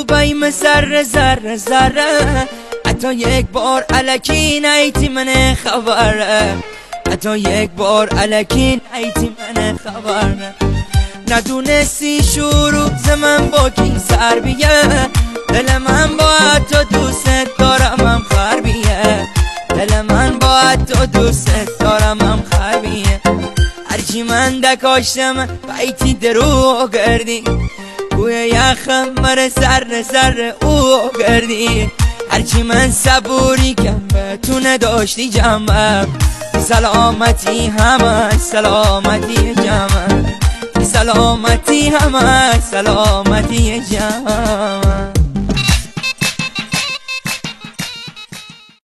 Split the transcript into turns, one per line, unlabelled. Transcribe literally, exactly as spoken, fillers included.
بیم سر زر زره حتی یک بار الکی نیتی من خبره حتی یک بار الکی نیتی من خبره ندونستی شروع زمن با کی سر بیه دل من باید تو دوست دارم هم خربیه دل من باید تو دوست دارم هم خربیه هرچی من دکاشتم بیتی درو کردی گوی یخم مر سر سر او کردی هرچی من صبوری کم به تو نداشتی جمع سلامتی همه سلامتی جمع سلامتی همه سلامتی جمع